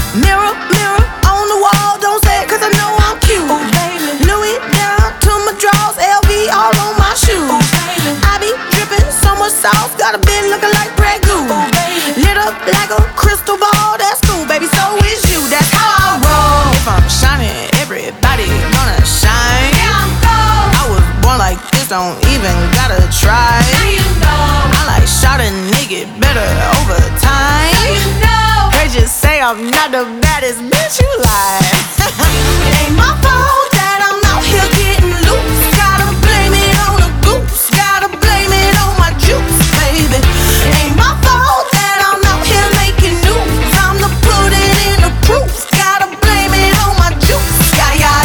Mirror, mirror on the wall, don't say it 'cause I know I'm cute. Ooh, baby. Louis down to my drawers, LV all on my shoes. Ooh, baby. I be dripping so much sauce, got a bit looking like Grey Goose. Ooh, baby. Lit up like a crystal ball, that's cool, baby, so is you, that's how I roll. If I'm shining, everybody gonna shine. Yeah, I'm gold. I was born like this, don't even gotta try. Now you know. I like shot a nigga better over time. Now you know. They just say I'm not the baddest bitch, you lie. It ain't my fault that I'm out here getting loose. Gotta blame it on the goose, gotta blame it on my juice, baby. It ain't my fault that I'm out here making news. I'm the put it in the proof. Gotta blame it on my juice. Yeah, yeah,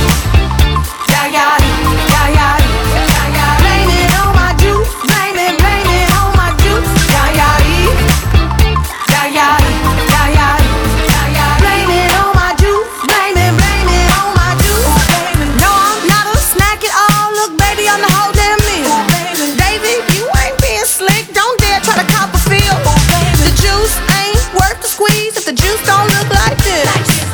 yeah, yeah, yeah, yeah, yeah. Blame it on my juice. Blame it on my juice. Yeah, yeah, yeah, yeah, yeah, yeah, yeah. Blame it on my juice. Blame it on my juice. No, I'm not a snack at all. Look, baby, I'm the whole damn meal. David, you ain't being slick. Don't dare try to cop a feel. The juice ain't worth the squeeze if the juice don't look like this.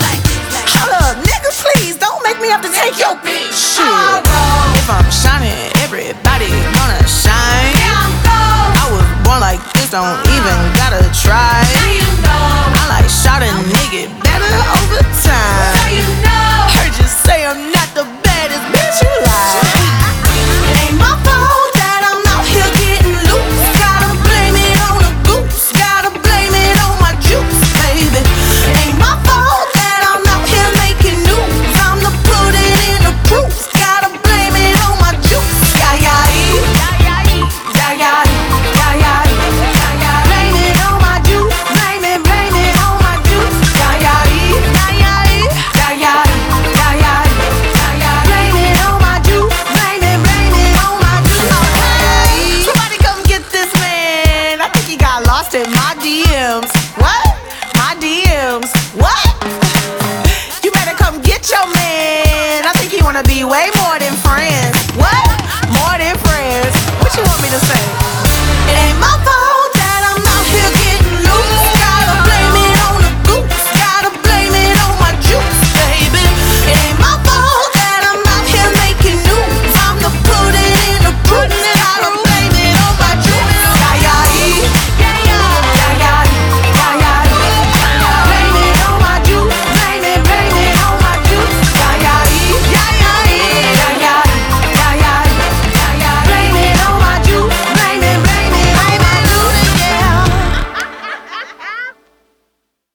Hold up, nigga, please don't make me have to take your bitch. Shit. If I'm shining, everybody gonna shine. Yeah, I'm gold. I was born like this, don't even gotta try. Now you know. I like shot a nigga better over time. Now you know. Heard you say I'm not the baddest bitch, you lie. It ain't my fault that I'm out here getting loose. Gotta blame it on the goose, gotta blame it on my juice, baby. It ain't my fault that I'm out here making news. I'm the put it in the proof. Gotta blame it on my juice. Yeah, yeah, yeah, yeah, yeah, yeah, yeah, yeah. Blame it on my juice. Blame it on my juice. Yeah, yeah, yeah, yeah, yeah, yeah, yeah, yeah. Blame it on my juice. Blame it on my juice. Hey, somebody come get this man. I think he got lost in my DMs. What? My DMs. What?